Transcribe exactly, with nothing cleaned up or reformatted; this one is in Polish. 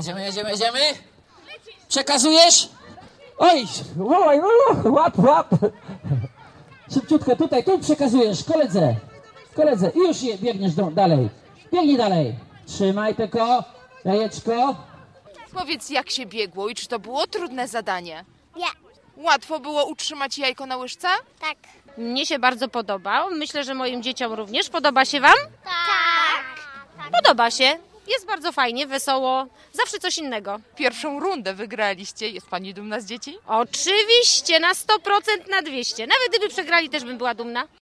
Jedziemy, jedziemy, jedziemy. Przekazujesz? Oj, oj, oj, łap, łap. Szybciutko, tutaj, tu przekazujesz, koledze. Koledze, i już je, biegniesz do, dalej. Biegnij dalej. Trzymaj tylko, jajeczko. Powiedz, jak się biegło i czy to było trudne zadanie? Nie. Łatwo było utrzymać jajko na łyżce? Tak. Mnie się bardzo podobał. Myślę, że moim dzieciom również. Podoba się wam? Tak. Podoba się. Jest bardzo fajnie, wesoło. Zawsze coś innego. Pierwszą rundę wygraliście. Jest pani dumna z dzieci? Oczywiście, na sto procent na dwieście. Nawet gdyby przegrali, też bym była dumna.